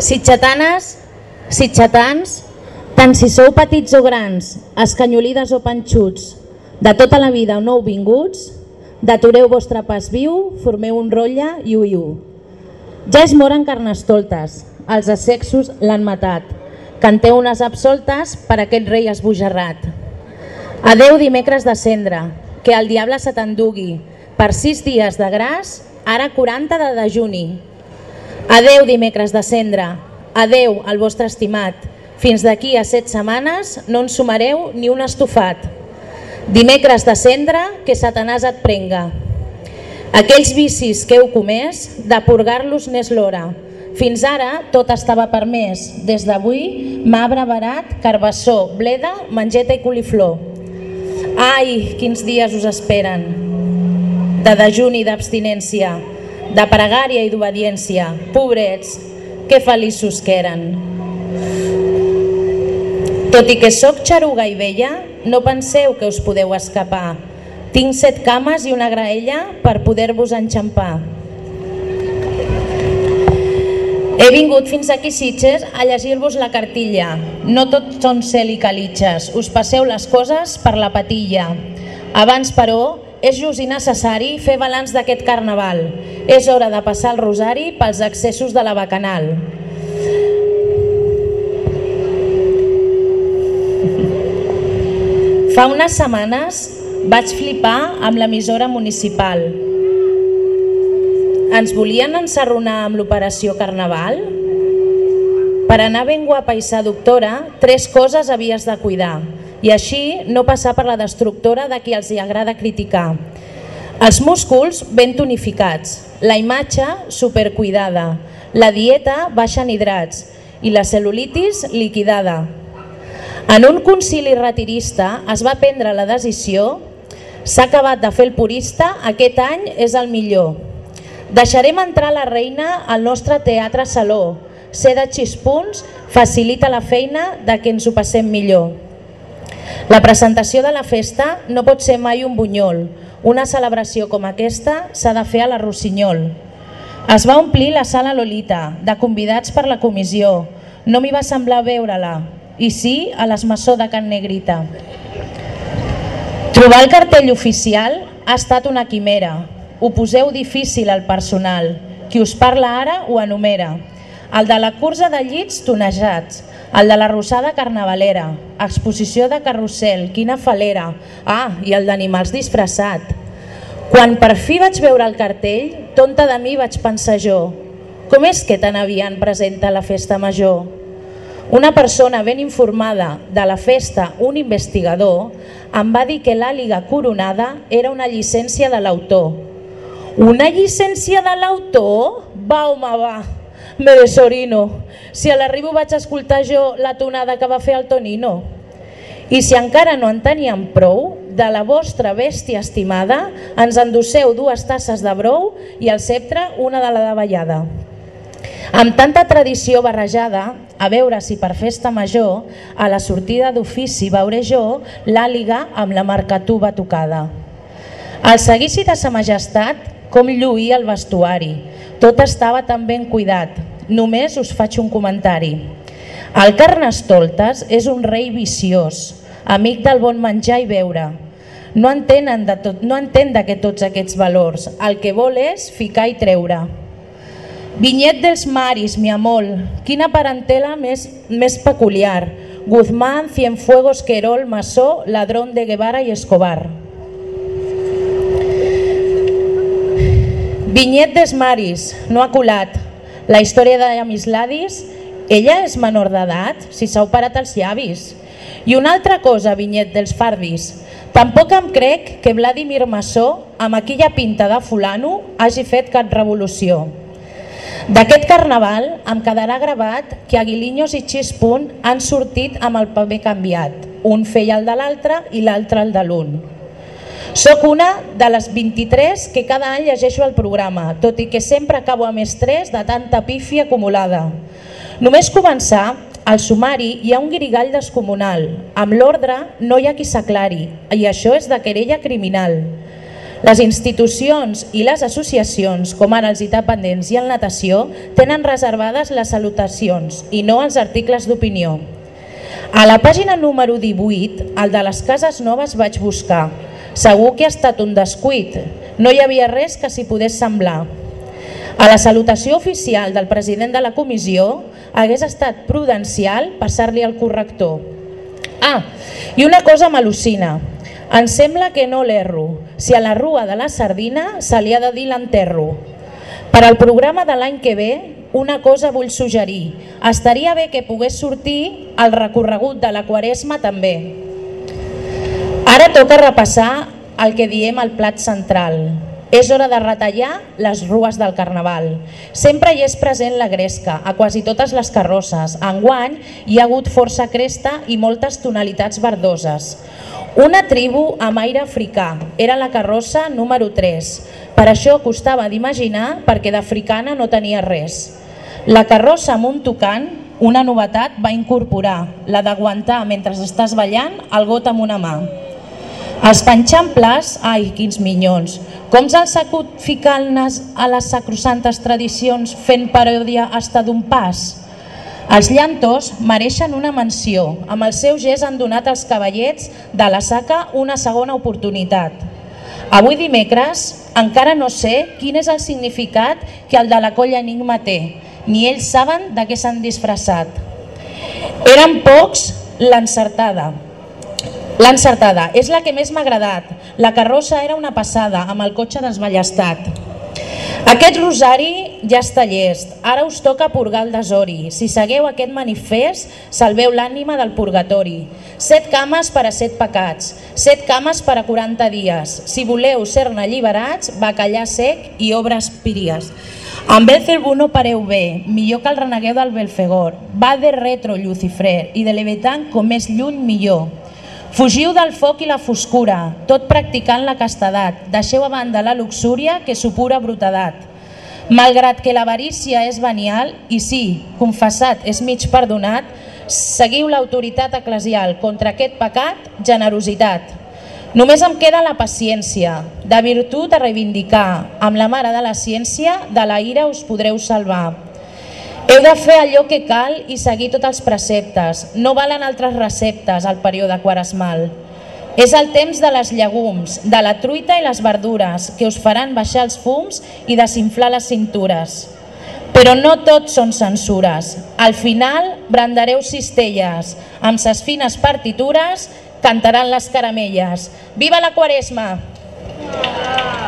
Sitgetanes, sitgetans, tant si sou petits o grans, escanyolides o panxuts, de tota la vida o nouvinguts, detureu vostre pas viu, formeu un rotlle i uiu. Ja és mort en Carnestoltes, els assexos l'han matat, canteu unes absoltes per aquest rei esbojarrat. Adeu dimecres de cendra, que el diable se t'endugui, per 6 dies de gras, ara 40 de dejuni. Adeu dimecres de cendra, adeu al vostre estimat, fins d'aquí a 7 setmanes no en sumareu ni un estofat. Dimecres de cendra, que Satanàs et prenga. Aquells vicis que heu comès, de purgar-los n'és l'hora. Fins ara tot estava permès, des d'avui marbre barat, carbassó, bleda, mangeta i coliflor. Ai, quins dies us esperen, de dejuni i d'abstinència, de pregària i d'obediència. Pobrets, que feliços que eren. Tot i que sóc xaruga i vella, no penseu que us podeu escapar. Tinc 7 cames i una graella per poder-vos enxampar. He vingut fins aquí, Sitges, a llegir-vos la cartilla. No tot són cel i calitxes, us passeu les coses per la patilla. Abans, però, és just i necessari fer balanç d'aquest carnaval. És hora de passar el rosari pels excessos de la bacanal. Fa unes setmanes vaig flipar amb l'emissora municipal. Ens volien ensarronar amb l'operació Carnaval? Per anar ben guapa i seductora, 3 coses havies de cuidar, i així no passar per la destructora de qui els hi agrada criticar. Els músculs ben tonificats, la imatge supercuidada, la dieta baixa en hidrats i la cel·lulitis liquidada. En un concili retirista es va prendre la decisió: s'ha acabat de fer el purista, aquest any és el millor. Deixarem entrar la reina al nostre teatre saló. Ser de xispunts facilita la feina de que ens ho passem millor. La presentació de la festa no pot ser mai un bunyol. Una celebració com aquesta s'ha de fer a la Rossinyol. Es va omplir la sala Lolita de convidats per la comissió. No m'hi va semblar veure-la, i sí a l'Esmassó de Can Negrita. Trobar el cartell oficial ha estat una quimera. Ho poseu difícil al personal. Qui us parla ara ho enumera. El de la cursa de llits tonejats, el de la rosada carnavalera, exposició de carrusel, quina falera, i el d'animals disfressat. Quan per fi vaig veure el cartell, tonta de mi vaig pensar jo: com és que tan aviat presenta la festa major? Una persona ben informada de la festa, un investigador, em va dir que l'àliga coronada era una llicència de l'autor. Una llicència de l'autor? Va, home, va! Me desorino, si a l'arribo vaig escoltar jo la tonada que va fer el Tonino. I si encara no en teníem prou, de la vostra bèstia estimada ens endosseu 2 tasses de brou i al ceptre una de la davallada. Amb tanta tradició barrejada, a veure si per festa major, a la sortida d'ofici veuré jo l'àliga amb la marcatuba tocada. Al seguici de sa majestat, com lluïa el vestuari. Tot estava tan ben cuidat. Només us faig un comentari. El Carnestoltes és un rei viciós, amic del bon menjar i beure. No entén de tots aquests valors. El que vol és ficar i treure. Vinyet dels Maris, mi amor, quina parentela més peculiar. Guzmán, Cienfuegos, Querol, Masó, ladrón de Guevara i Escobar. Vinyet dels Maris, no ha colat. La història de Amisladis, ella és menor d'edat, si s'ha operat els llavis. I una altra cosa, Vinyet dels Fardis, tampoc em crec que Vladimir Massó, amb aquella pinta de fulano, hagi fet cap revolució. D'aquest carnaval em quedarà gravat que Aguiliños i Xispunt han sortit amb el paper canviat. Un feia el de l'altre i l'altre el de l'un. Soc una de les 23 que cada any llegeixo el programa, tot i que sempre acabo amb estrès de tanta pífia acumulada. Només començar, al sumari hi ha un guirigall descomunal. Amb l'ordre no hi ha qui s'aclari, i això és de querella criminal. Les institucions i les associacions, com ara els Itapendents i el Natació, tenen reservades les salutacions i no els articles d'opinió. A la pàgina número 18, el de les cases noves vaig buscar. Segur que ha estat un descuit, no hi havia res que s'hi podés semblar. A la salutació oficial del president de la comissió hagués estat prudencial passar-li el corrector. I una cosa m'al·lucina. Em sembla que no l'erro. Si a la rua de la sardina se li ha de dir l'enterro. Per al programa de l'any que ve, una cosa vull suggerir. Estaria bé que pogués sortir el recorregut de la Quaresma també. Ara toca repassar el que diem al plat central. És hora de retallar les rues del Carnaval. Sempre hi és present la gresca, a quasi totes les carrosses. Enguany hi ha hagut força cresta i moltes tonalitats verdoses. Una tribu amb aire africà, era la carrossa número 3. Per això costava d'imaginar perquè d'africana no tenia res. La carrossa amb un tocant, una novetat va incorporar, la d'aguantar mentre estàs ballant el got amb una mà. Els penxamples, ai, quins minyons, com se'ls acut ficar el nas a les sacrosantes tradicions fent paròdia hasta d'un pas? Els llantos mereixen una menció, amb el seu gest han donat als cavallets de la Saca una segona oportunitat. Avui dimecres encara no sé quin és el significat que el de la colla Enigma té, ni ells saben de què s'han disfressat. Eren pocs l'encertada. L'encertada és la que més m'ha agradat. La carrossa era una passada, amb el cotxe desballestat. Aquest rosari ja està llest, ara us toca purgar el desori. Si segueu aquest manifest, salveu l'ànima del purgatori. 7 cames per a 7 pecats, 7 cames per a 40 dies. Si voleu ser-ne alliberats, bacallà sec i obres píries. Amb Belzebú no pareu bé, millor que el renegueu del Belfegor. Va de retro Lucifrer i de Leviatán com més lluny millor. Fugiu del foc i la foscura, tot practicant la castedat. Deixeu a banda la luxúria que supura brutedat. Malgrat que l'avarícia és venial, i sí, confessat és mig perdonat, seguiu l'autoritat eclesial contra aquest pecat, generositat. Només em queda la paciència, de virtut a reivindicar. Amb la mare de la ciència, de la ira us podreu salvar. Heu de fer allò que cal i seguir tots els preceptes. No valen altres receptes al període quaresmal. És el temps de les llegums, de la truita i les verdures, que us faran baixar els fums i desinflar les cintures. Però no tot són censures. Al final brandareu cistelles. Amb ses fines partitures cantaran les caramelles. Viva la Quaresma!